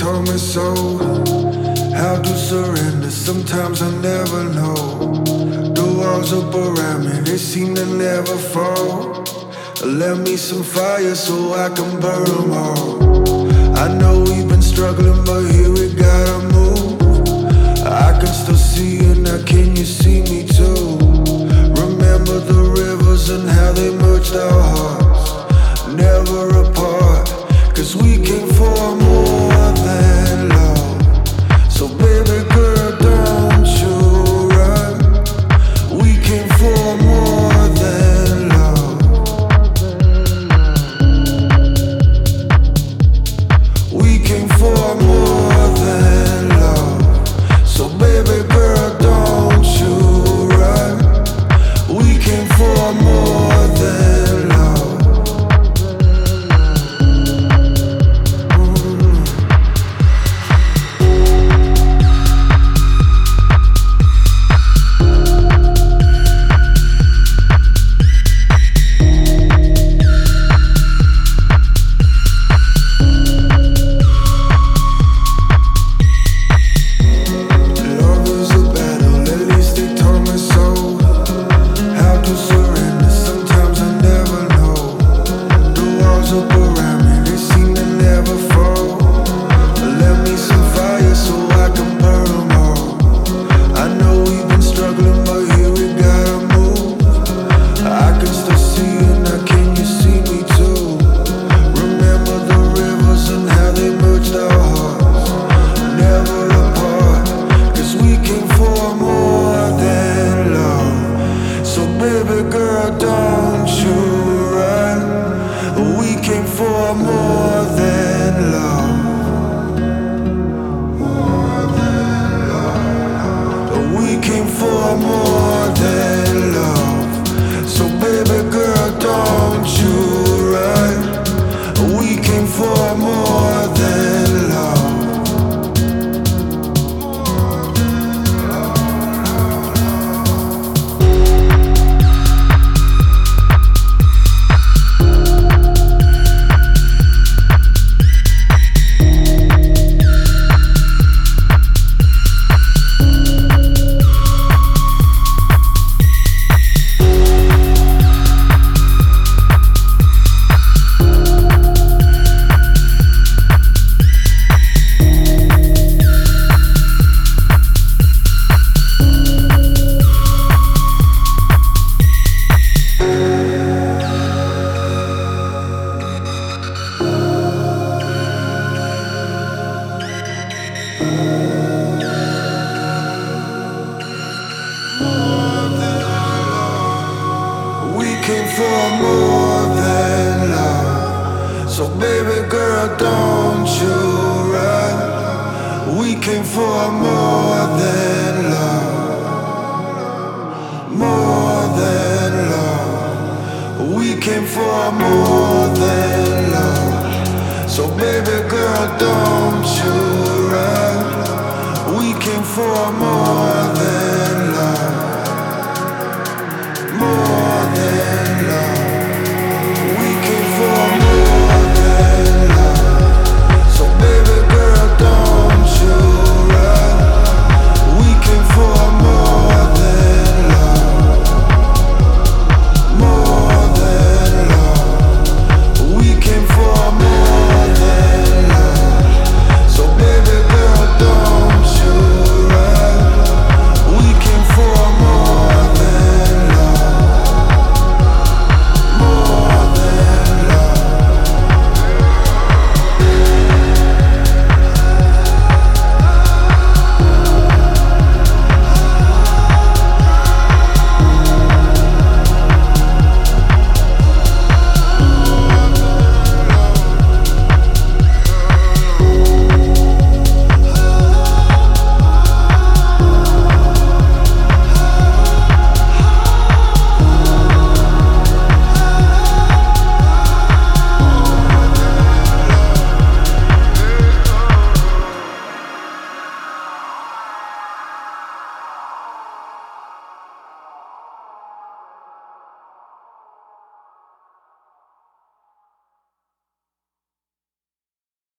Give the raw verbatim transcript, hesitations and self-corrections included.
taught me so. How to surrender, sometimes I never know. The walls up around me, they seem to never fall. Lend me some fire so I can burn them all. I know we've been struggling, but here we gotta move. I can still see you now, can you see me too? Remember the rivers and how they merged our hearts. Never apart, cause we came for more than love. So baby girl, don't you run. We came for more than love. We came for more than love. So baby girl, don't you run. We came for more than love. Baby girl, don't you run. We came for more than love. We came for more than love. So baby girl, don't you run. We came for more than love. Came for more than love. So baby girl, don't you run. We came for more than love. More than love. We came for more than love. So baby girl, don't you run. We came for more than